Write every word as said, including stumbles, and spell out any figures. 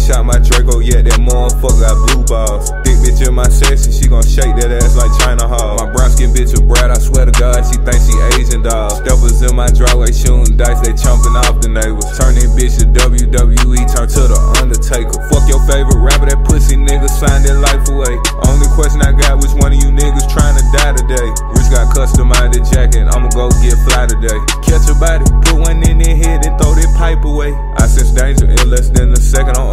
shot my Draco, yeah, that motherfucker got blue balls. Thick bitch in my section, she gon' shake that ass like China Hall. My brown skin bitch a brat, I swear to God, she thinks she Asian dog. Steppers in my driveway shooting dice, they chomping off the neighbors. Turn this bitch to W W E, turn to the Undertaker. Fuck your favorite rapper, that pussy nigga signed their life away. Only question I got, which one of you niggas trying to die today? Rich got customized jacket, I'ma go get fly today. Catch a body, put one in their head and throw that pipe away. I sense danger in less than a second on